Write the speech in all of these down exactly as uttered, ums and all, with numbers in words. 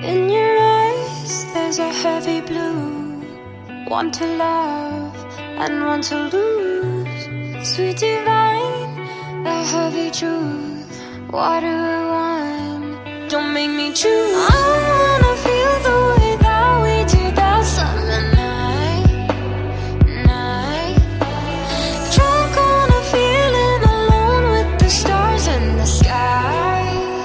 In your eyes there's a heavy blue, one to love and one to lose. Sweet divine, the heavy truth, water or wine, don't make me choose. I wanna feel the way that we did that summer night, night. Drunk on a feeling, alone with the stars in the sky.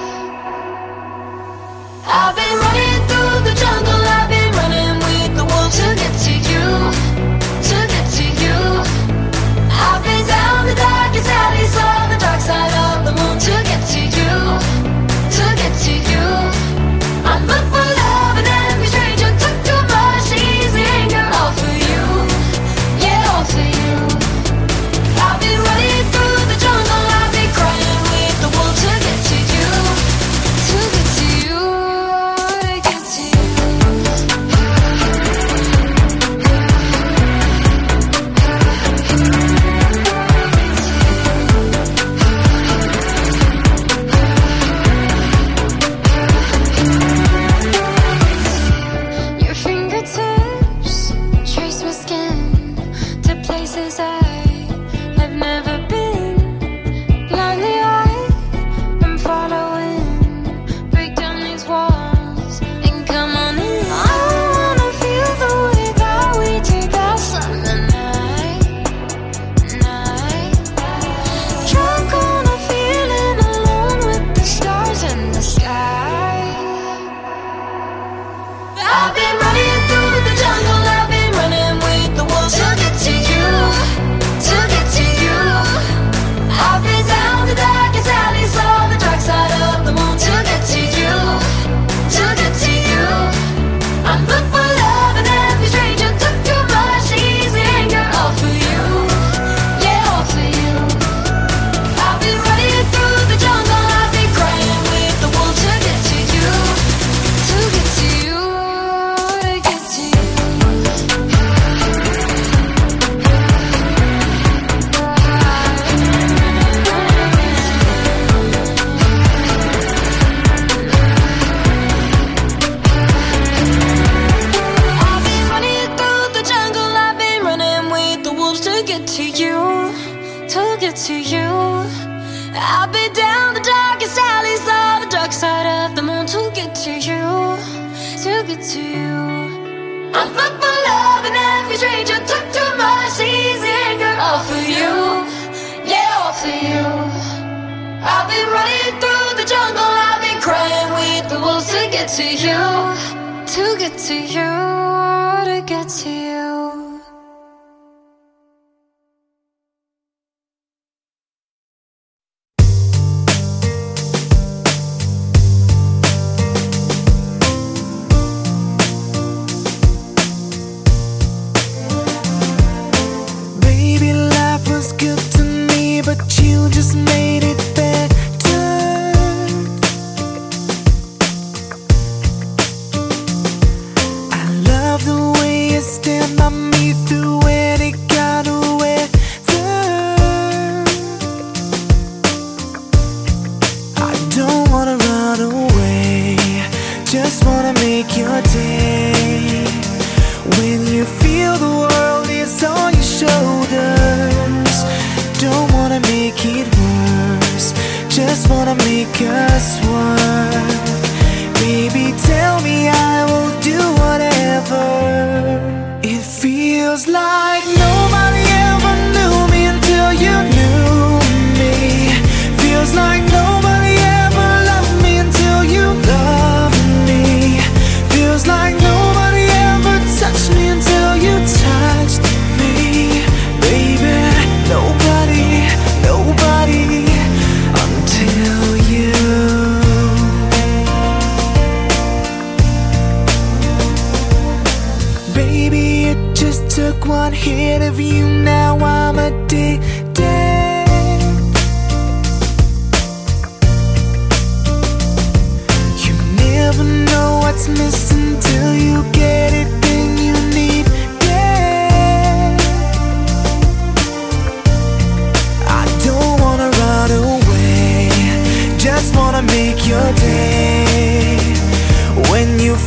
I've been running through the jungle, I've been running with the wolves to get to you, to get to you. I've been down the darkest alleys on the dark side of the moon to get to you, to get to you. I look for love in every stranger, took too much easy anger, all for you, yeah, all for you. I've been running through the jungle, I've been crying with the wolves to get to you, to get to you, to get to you. Your fingertips trace my skin to places I have never been. Blindly I am following, break down these walls and come on in. I wanna feel the way that we did that summer night, night. Drunk on a feeling, alone with the stars in the sky. I've been running through the jungle, I've been running with the wolves to get to you, to get to you. I've been down the darkest alleys on the dark side of the moon to get to you, to get to you. I look for love in every stranger, took too much easy anger, all for you, yeah, all for you. I've been running through the jungle, I've been crying with the wolves to get to you, to get to you, to get to you. I've been running through the jungle, I've been running with the wolves to get to you, to get to you. I've been down the darkest alleys on the dark side of the moon to get to you, to get to you. I look for love in every stranger, took too much easy anger, all for you, yeah, all for you. I've been running through the jungle, I've been crying with the wolves to get to you, to get to you, to get to you. Baby, life was good to me, but you just made it better. I love the way you stand by me through any kind of weather. I don't wanna run away, just wanna make your day. When you feel the world is on your shoulders, don't wanna make it worse, just wanna make us work. Baby, tell me I will do whatever. It feels like nobody ever knew me until you knew me. Feels like nobody ever loved me until you loved me. Feels like nobody ever touched me until you touched me. Baby, nobody, nobody until you. Baby, it just took one hit of you, now I'm addicted. You never know what's missing till you get it, then you need it. I don't wanna run away, just wanna make your day. When you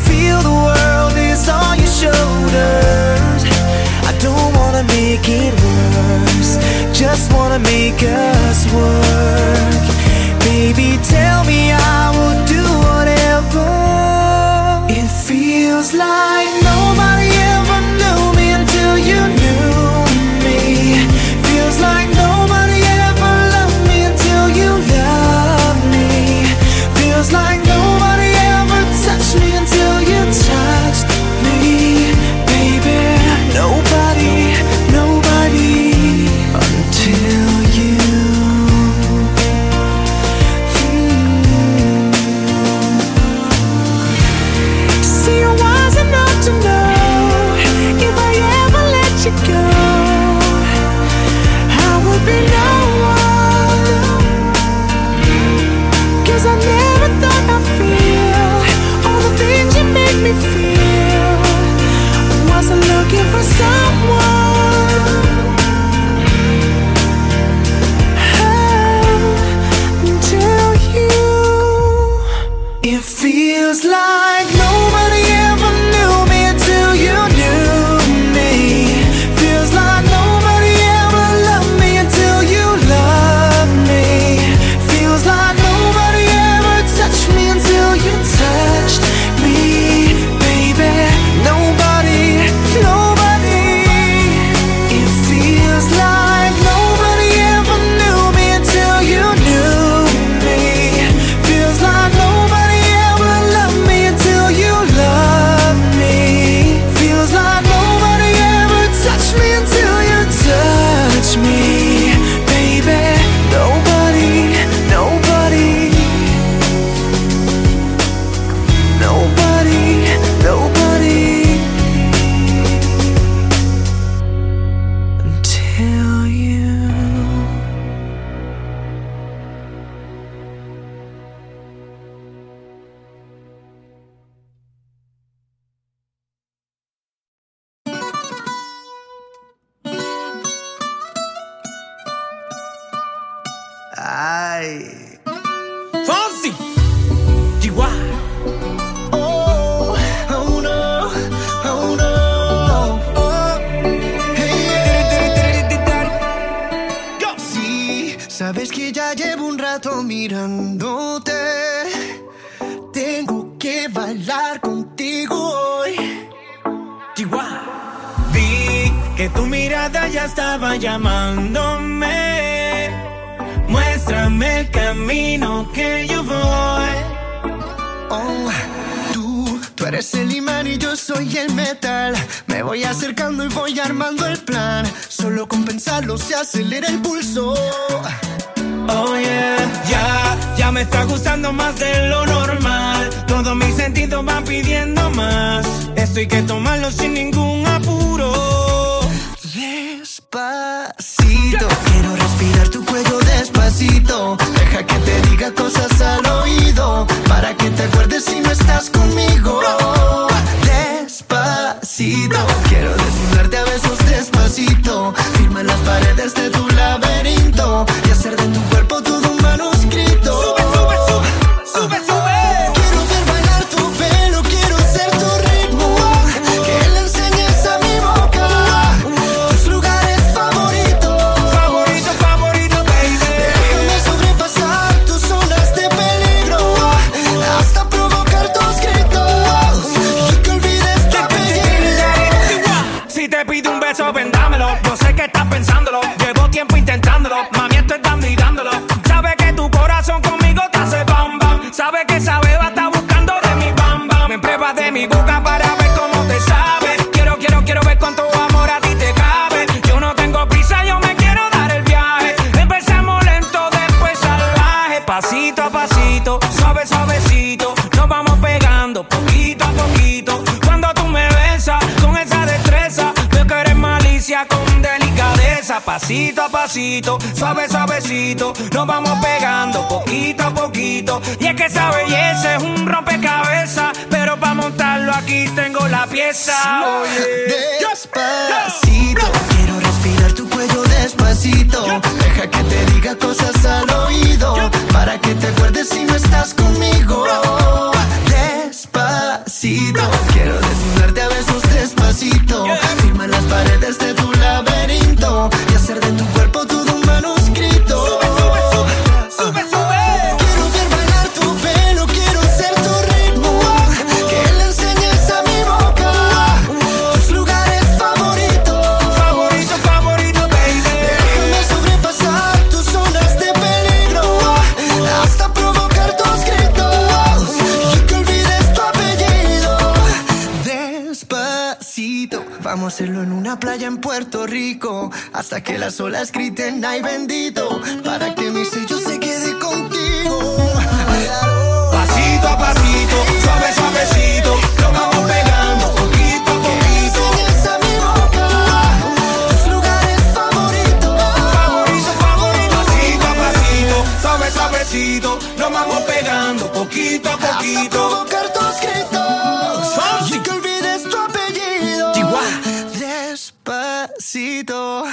make it worse, just wanna make us work. Baby, tell me I will do whatever. It feels like nobody ever knew me until you knew me. Feels like nobody ever loved me until you loved me. Feels like nobody ever touched me until you touched me. Baby, nobody, nobody until you. Mm. See, I was enough to know if I ever let you go, I would be no one. 'Cause I never thought I'd feel all the things you make me feel. Wasn't looking for someone. Oh, until you. It feels like nobody ever knew me until you knew me. Feels like nobody ever loved me until you loved me. Feels like nobody ever touched me until you touched me. Baby, nobody, nobody. It feels like nobody ever knew me until you knew me. Feels like nobody ever loved me until you loved me. Feels like nobody ever touched me until you touched me. Baby, nobody, nobody. Nobody, nobody until you. Ay. Fonsi, Chihuahua. Oh, oh no, oh no. Oh, hey. Sí, sabes que ya llevo un rato mirándote. Tengo que bailar contigo hoy. Chihuahua. Vi que tu mirada ya estaba llamándome. Muéstrame el camino que yo voy. Oh, tú, tú eres el imán y yo soy el metal. Me voy acercando y voy armando el plan. Solo con pensarlo se acelera el pulso. Oh yeah, ya, ya me está gustando más de lo normal. Todos mis sentidos van pidiendo más. Esto hay que tomarlo sin ningún apuro. Despacito, quiero respirar tu cuello despacito. Deja que te diga cosas al oído, para que te acuerdes si no estás conmigo. Despacito, quiero desnudarte a besos despacito. Firma en las paredes de tu laberinto y hacer de tu cuerpo todo un manuscrito. Sube, sube, sube, sube, sube. Quiero ver bailar tu pelo, quiero ser tu ritmo. Que le enseñes a mi boca tus lugares favoritos. Favorito, favorito, baby. Déjame sobrepasar tus zonas de peligro, hasta provocar tus gritos y que olvides tu apellido. Si te pido un beso, ven dámelo. Yo sé que estás pensándolo. Llevo tiempo intentándolo. Mami, estoy dando y dándolo. Sabe que tu corazón conmigo te hace bam bam. Sabe que esa beba está buscando de mi bam bam. Me pruebas de mi boca para ver cómo te sabe. Quiero, quiero, quiero ver cuánto amor a ti te cabe. Yo no tengo prisa, yo me quiero dar el viaje. Empezamos lento, después salvaje. Pasito a pasito, suave, suavecito. Nos vamos pegando poquito a poquito. Cuando tú me besas con esa destreza, veo que eres malicia con delicadeza. Pasito a pasito, suave, suavecito. Nos vamos pegando poquito a poquito. Y es que esa belleza es un rompecabezas, pero para montarlo aquí tengo la pieza. Oye, Despacito, quiero respirar tu cuello despacito. Deja que te diga cosas al oído, para que te acuerdes si no estás conmigo. Despacito, quiero desnudarte a besos despacito. Firma en las paredes de tu laberinto Vamos a hacerlo en una playa en Puerto Rico, hasta que las olas griten ay bendito, para que mi sello se quede contigo. Pasito a pasito, suave suavecito, lo vamos pegando poquito a poquito. Enseñas a mi boca tus lugares favoritos. Favorito, favorito. Pasito a pasito, suave suavecito, lo vamos pegando poquito a poquito. Hasta provocar tus gritos y que olvides tu apellido. Despacito.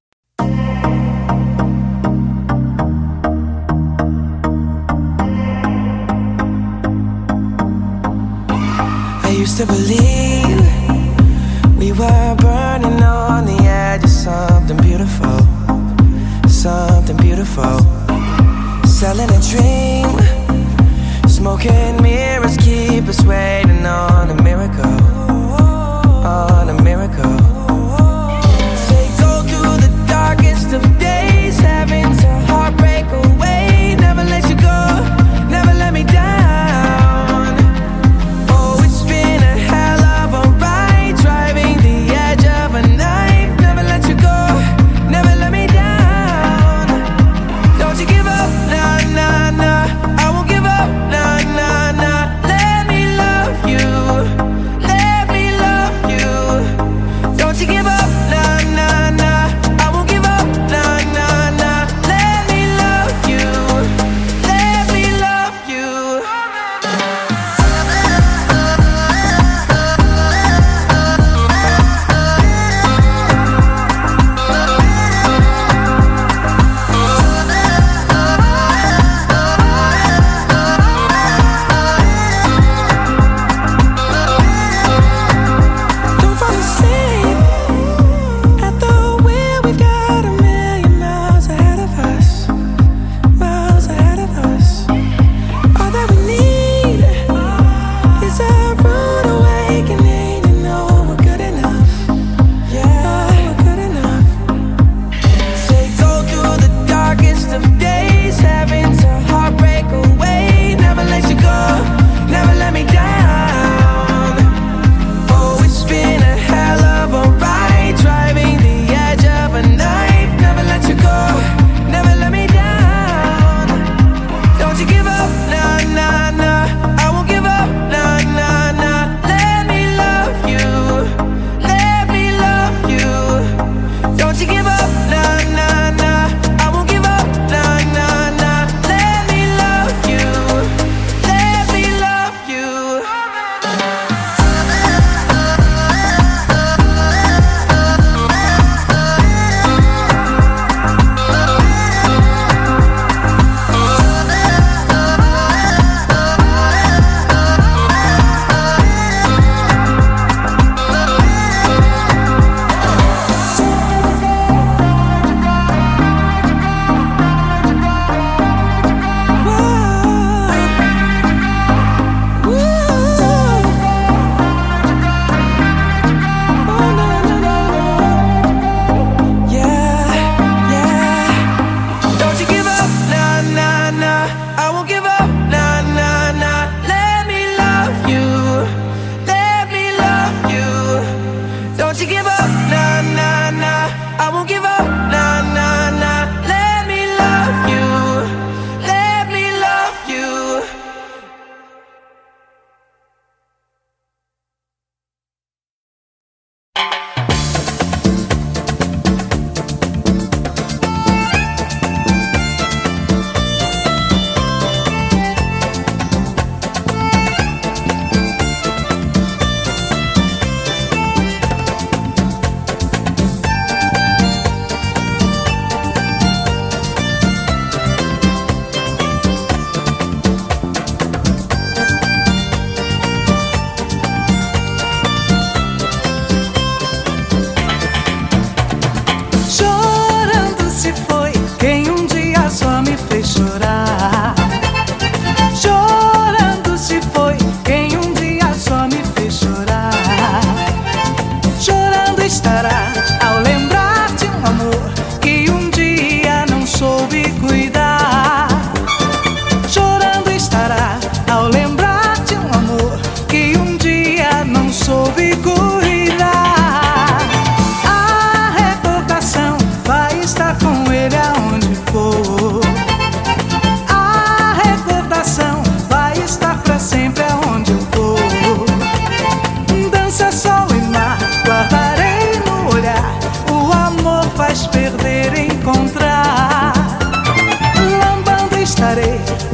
I used to believe we were burning on the edge of something beautiful, something beautiful. Selling a dream, smoking mirrors keep us waiting on a miracle, on a miracle. They go through the darkest of days, having to heartbreak away. Never let you go, never let me down. Oh, it's been a hell of a ride, driving the edge of a knife. Never let you go,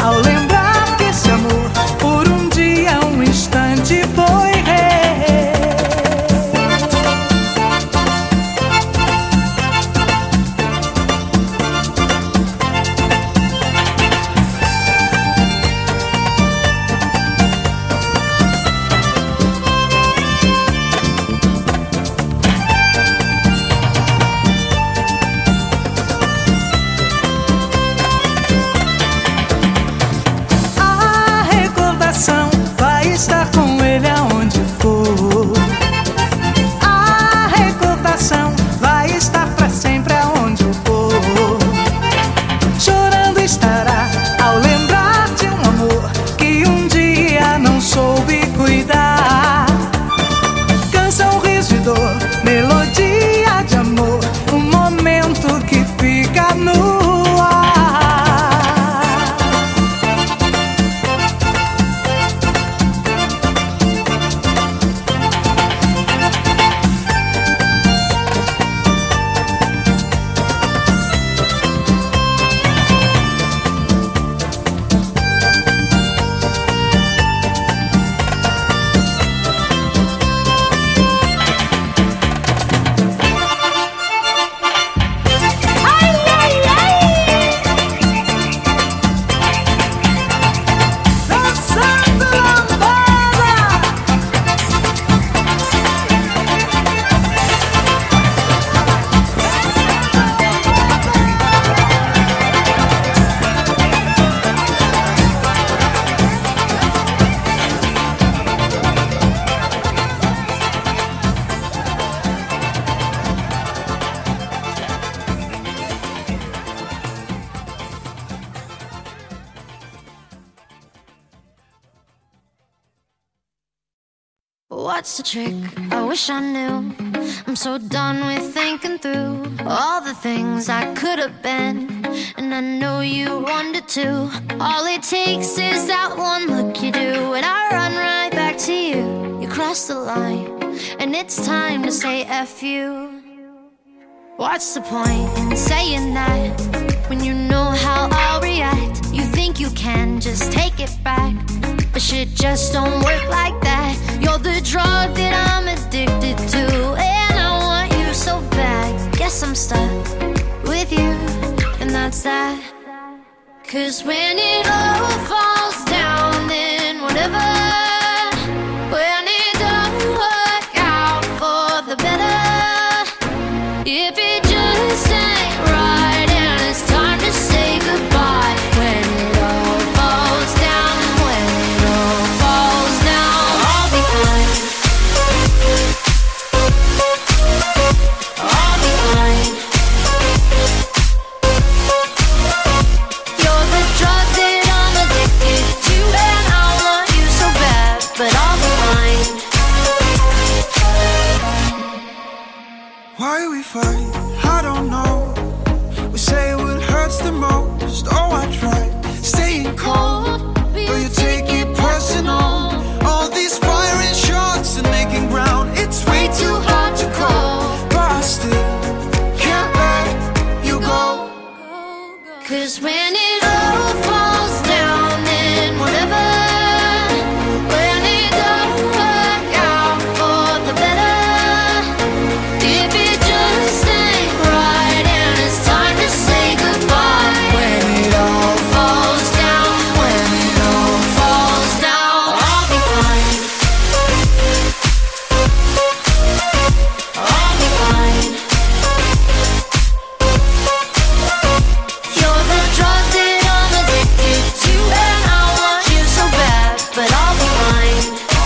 ao lembrar que esse amor por um dia, um instante foi rei. Estar com ele aonde for. A recordação vai estar pra sempre aonde eu for. Chorando estará ao lembrar de um amor que um dia não soube cuidar. Canção, riso e dor, melodia de amor, um momento que fica no ar. What's the trick? I wish I knew. I'm so done with thinking through all the things I could have been, and I know you wanted to. All it takes is that one look you do, and I run right back to you. You cross the line, and it's time to say F you. What's the point in saying that when you know how I'll react? You think you can just take it back, but shit just don't work like that. You're the drug that I'm addicted to, and I want you so bad. Guess I'm stuck with you, and that's that. Cause when it all falls down, then whatever. When it don't work out for the better, if it just ain't right and it's time to say goodbye. When it all falls down, when it all falls down, I'll be fine. I'll be fine. You're the drug that I'm addicted to, and I want you so bad, but I'll be fine. Why we fight? I don't know. We say what hurts the most. Oh, I try staying calm, but you take it personal. All these firing shots and making ground, it's way too hard to call, but I still can't let you go. Cause when it all falls down, then whatever. When it don't work out for the better, if it just ain't right and it's time to say goodbye. When it all falls down, when it all falls down, I'll be fine. I'll be fine. You're the drug that I'm addicted to, and I want you so bad, but I'll be fine.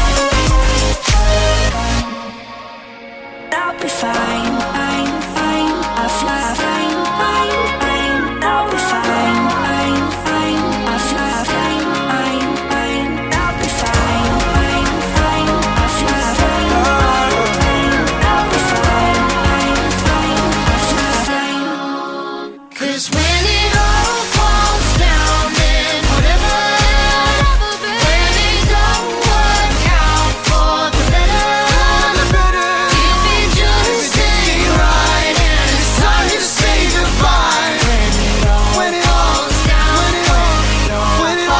I'll be fine, fine, fine. I'll fly, fine, fine, fine. I'll be fine, fine, fine. I'll fly, fine, fine, fine. I'll be fine, fine, fine. I'll fly, fine, fine, fine. I'll be fine, fine, fine. I'll fly, fine. Cause when it all falls down, then whatever. When it don't work out for the better, if it just ain't right and it's time to say goodbye. When it all falls down, when it all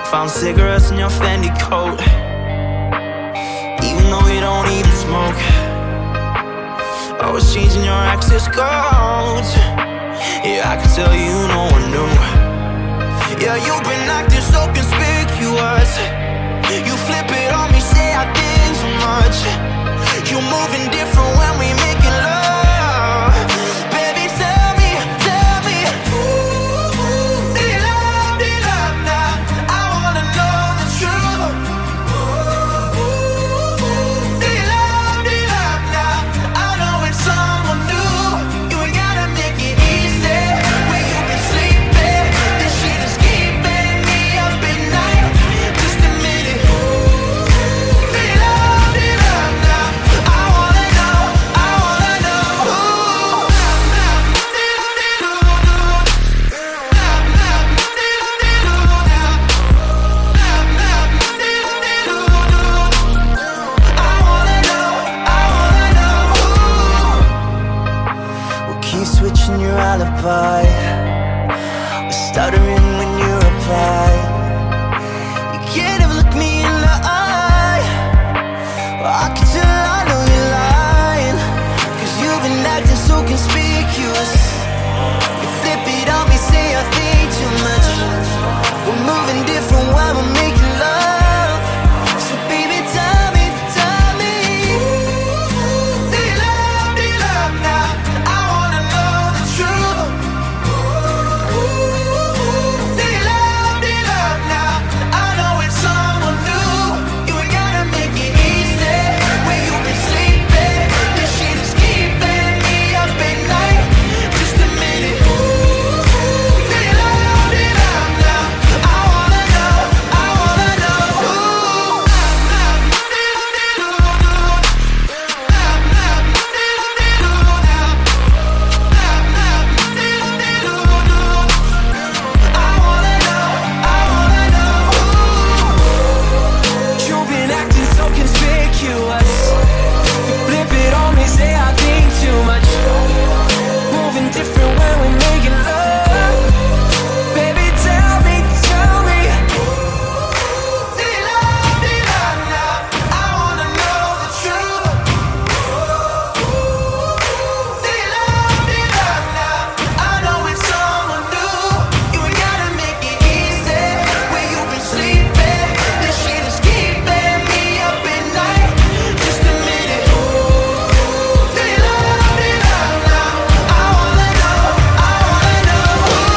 Found cigarettes in your Fendi coat, even though you don't even smoke. Always changing your access codes. Yeah, I can tell you no one knew. Yeah, you've been acting so conspicuous. You flip it on me, say I did too much. You moving different when we making love. Baby, tell me, tell me, ooh, ooh, do you love, do you love now? I wanna know the truth. Ooh, ooh, ooh, do you love, do you love now? I know it's someone new. You ain't gotta make it easy. Where you been sleeping? This shit is keeping me up at night. Just admit it. Ooh, do you love, do you love now? I wanna know, I wanna know. Ooh. I wanna know, I wanna know. We keep switching your alibi. We're stuttering when you reply. You can't even look me in the eye. I can tell I know you're lying, cause you've been acting so conspicuous. You flip it on me, say I think too much. We're moving different while we're making love. So baby, tell me, tell me, ooh, do you love, do you love now? I wanna know the truth. Ooh, ooh, do you love, do you love now? I know it's someone new. You ain't gotta make it easy. Where you been sleeping? This shit is keeping me up at night. Just a minute. Ooh, do you love, do you love now? I wanna know, I wanna know. Ooh. I wanna know, I wanna know. You've been acting so conspicuous. You flip it on me, say I think too much. Moving different when we're making love. Baby, tell me, tell me, do you love, do you love now? I wanna know the truth. Do you love, do you love now? I know it's someone new. You ain't gotta make it easy. Where you been sleeping? This shit is keeping me up at night. Just a minute. Do you love, do you love now? I wanna know, I wanna know.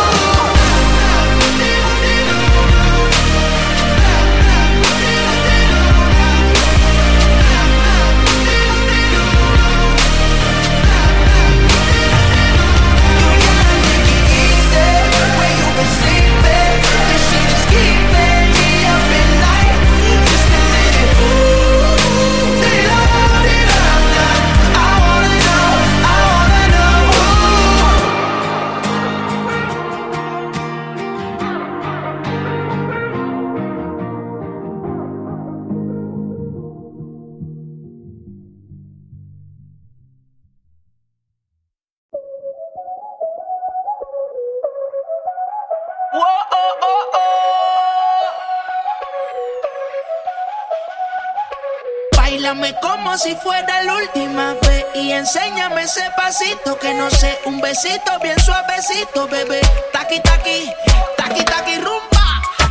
Where you been sleeping? This shit is keeping me up at night. Just a minute. Do you love, do you love now? I wanna know, I wanna know. Whoa, oh, oh, oh. Báilame como si fuera la última vez y enséñame ese pasito que no sé, un besito bien suavecito, bebé. Taqui, taqui, taqui, taqui, rumba.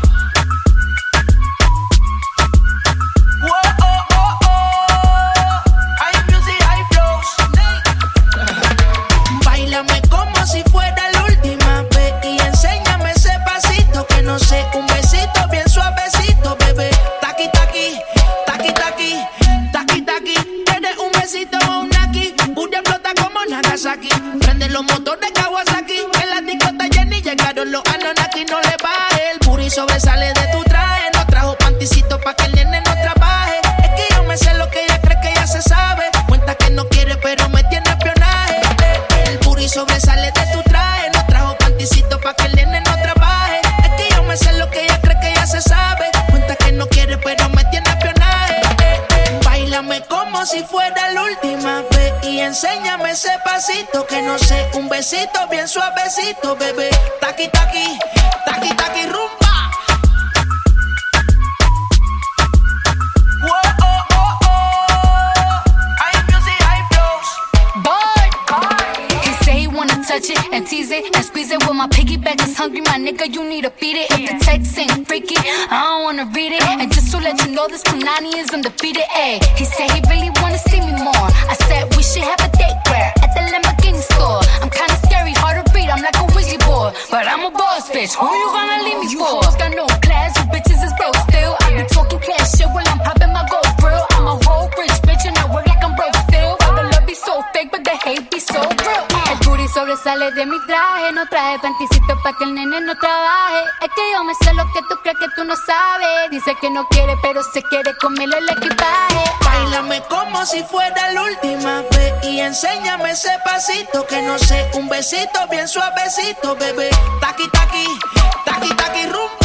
Whoa, oh, oh, oh. High music, high flows. Báilame como si fuera la última vez y enséñame ese pasito que no sé, un besito bien suavecito, bebé. Taqui, taqui, taqui, taqui, taqui, taqui. Tienes un besito o un aquí, booty explota como Nagasaki. Prende los motores Kawasaki, en la disco está llena y llegaron los Anunnaki. No le baje, el booty sobresale de tu traje. No trajo panticito pa' que el nene no trabaje. Es que yo me sé lo que ella cree que ya se sabe. Cuenta que no quiere pero me tiene espionaje. El booty sobresale de tu traje. No trajo panticito pa' que el nene no trabaje. Es que yo me sé lo que ella cree que ya se sabe. Cuenta que no quiere pero me tiene espionaje. Báilame como si fuera la última vez y enséñame ese pasito que no sé, un besito bien suavecito, bebé. Taqui, taqui, taqui, taqui, rumba. said, well, my piggyback is hungry, my nigga, you need to feed it. If the text ain't freaky, I don't wanna read it. And just to let you know, this Punani is undefeated, ayy. He said he really wanna see me more. I said we should have a date where at the Lamborghini store. I'm kinda scary, hard to read, I'm like a Ouija board. But I'm a boss, bitch, who you gonna leave me for? You got no class, you bitches is broke still. I be talking cash shit while I'm popping my gold grill. I'm a whole rich bitch and I work like I'm broke still. All the love be so fake, but the hate be so real. El booty sobresale de mi traje. No traje panticito pa' que el nene no trabaje. Es que yo me sé lo que tú crees que tú no sabes. Dice que no quiere, pero se quiere comerle el equipaje. Báilame como si fuera la última vez y enséñame ese pasito que no sé, un besito bien suavecito, bebé. Taqui, taqui, taqui, taqui, rumba.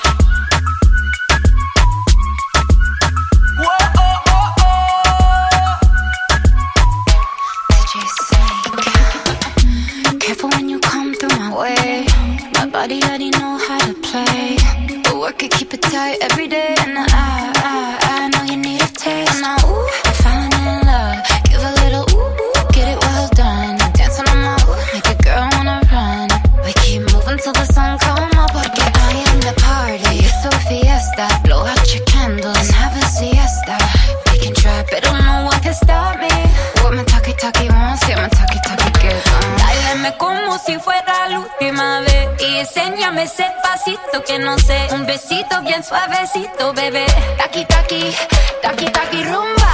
Careful when you come through my way. My body already know how to play. But work it, keep it tight every day. And I, I, I know you need a taste. And I, ooh, I'm falling in love. Give a little ooh, ooh, get it well done. Dancing on my ooh, make a girl wanna run. We keep moving till the sun come up. Porque I am the party. It's a fiesta. Blow out your candles and have a siesta. We can try, but no one can stop me. What my talkie talkie wants, yeah, my talkie talkie gets on. Dáleme como si fuera la última vez y enséñame ese pasito que no sé, un besito bien suavecito, bebé. Taqui taqui, taqui taqui rumba.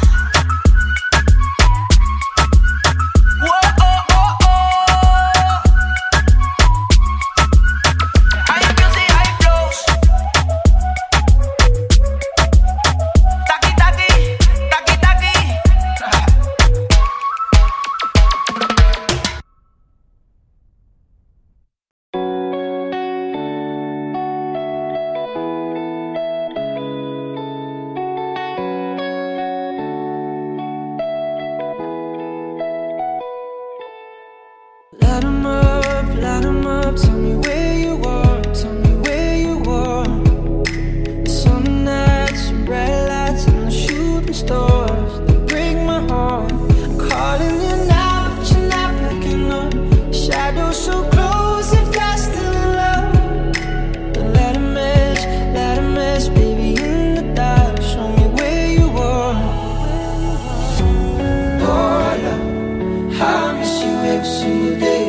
Light 'em up, light 'em up. Tell me where you are, tell me where you are. The summer nights and bright lights and the shooting stars, they break my heart. I'm calling you now, but you're not picking up. Shadows so close if you're still in love. But let 'em match, let 'em match, baby, in the dark. Show me where you are. Oh, love, I miss you every single day.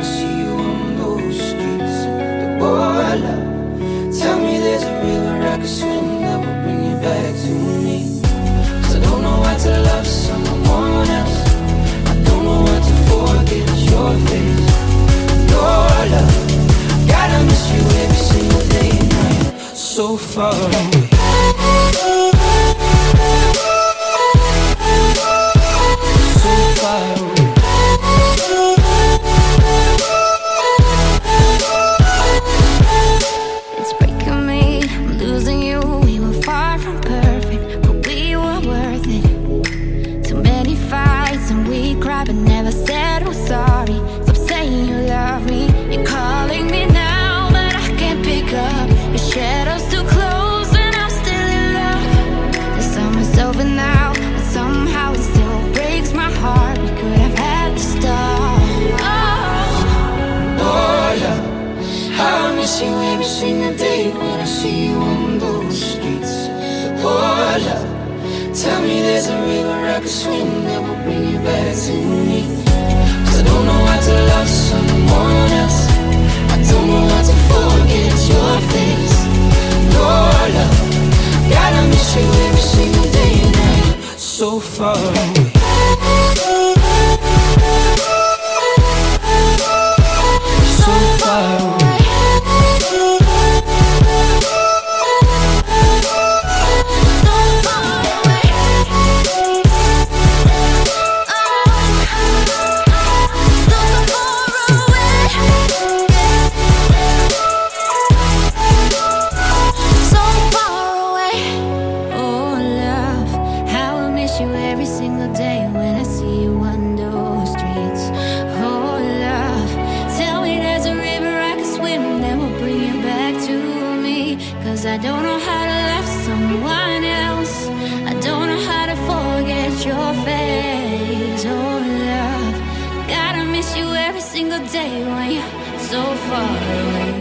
Tell me there's a river I could swim that will bring you back to me. 'Cause I don't know how to love someone else. I don't know how to forget your face. Your love, gotta miss you every single day and night. So far away. So far away. But never said we're sorry. Stop saying you love me. You're calling me now, but I can't pick up. Your shadow's too close and I'm still in love. The summer's over now, but somehow it still breaks my heart. We could have had to stop. Oh, oh love, I miss you every single day when I see you on those streets. Oh love, tell me there's a river I could swim that will bring you back to me. 'Cause I don't know how to love someone else. I don't know how to forget your face. Your love, gotta miss you every single day and night. So far away. So far away. I don't know how to love someone else. I don't know how to forget your face. Oh love, gotta miss you every single day when you're so far away.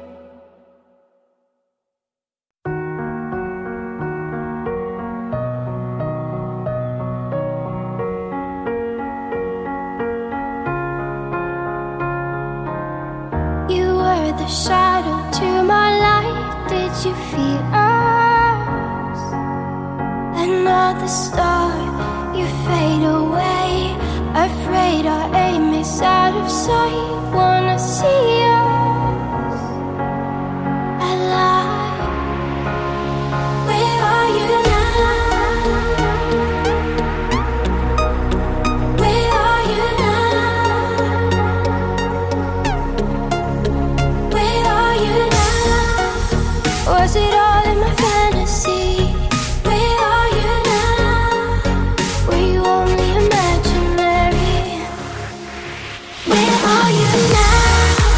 You were the shadow to my light. Did you feel us? Another star, you fade away. Afraid our aim is out of sight. Wanna see us alive. Where are you now? Where are you now? Where are you now? Was it all in my fantasy? Where are you now? Were you only imaginary? Where are you now?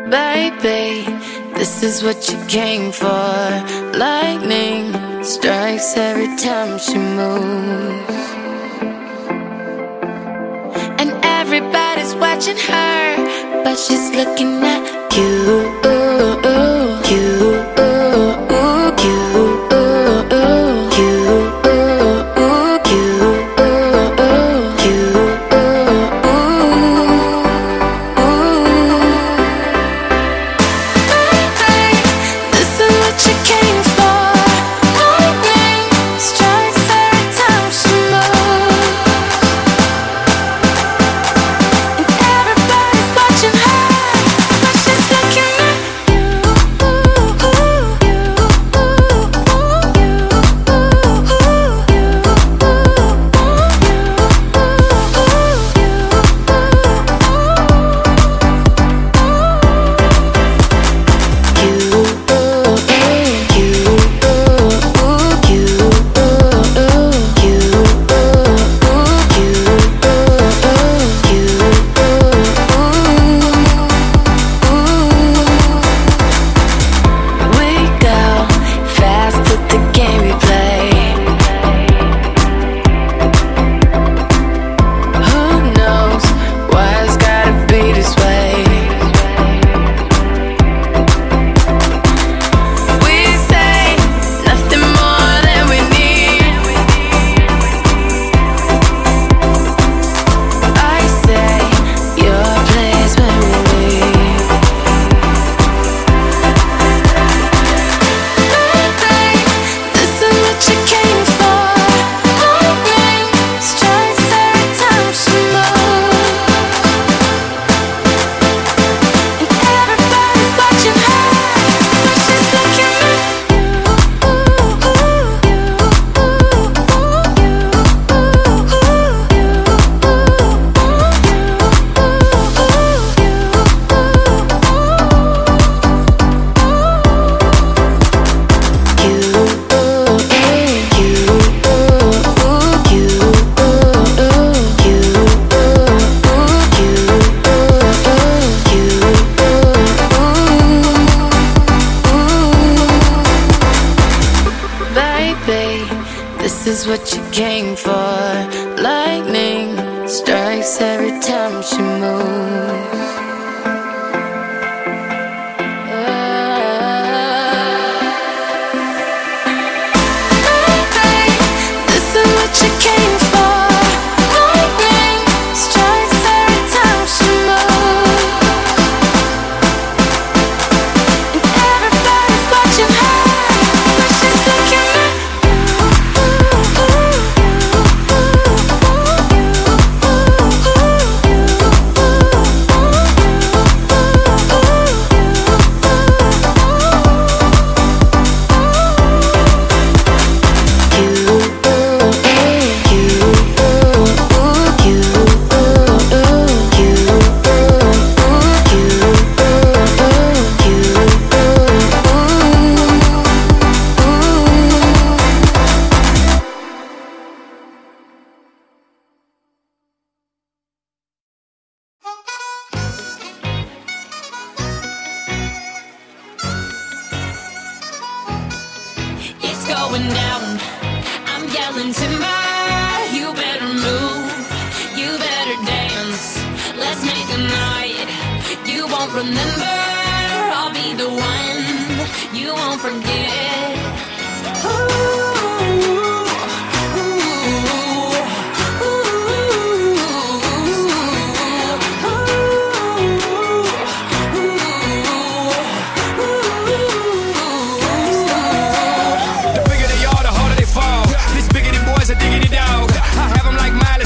Baby, this is what you came for. Lightning strikes every time she moves, and everybody's watching her, but she's looking at you, you, you. This is what you came for. Lightning strikes every time she moves. Going down, I'm yelling timber. You better move, you better dance. Let's make a night you won't remember. I'll be the one you won't forget. Ooh.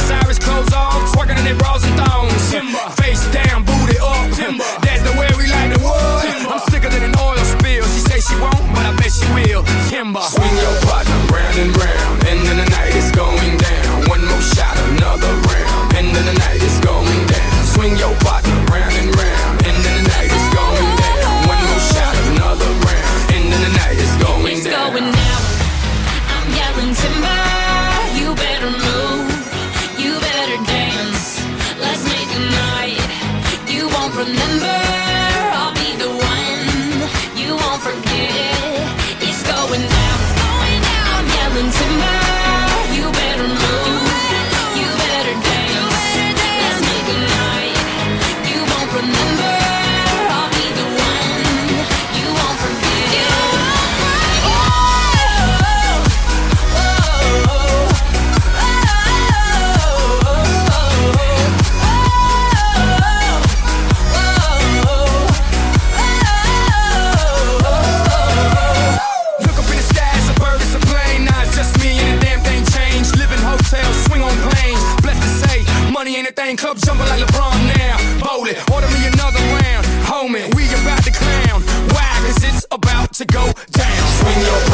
Bras and thongs, face down, booty up. Timber. That's the way we like anything, club jumping like LeBron now. Bowl it, order me another round. Homie, we about to clown. Why? Cause it's about to go down. Swing your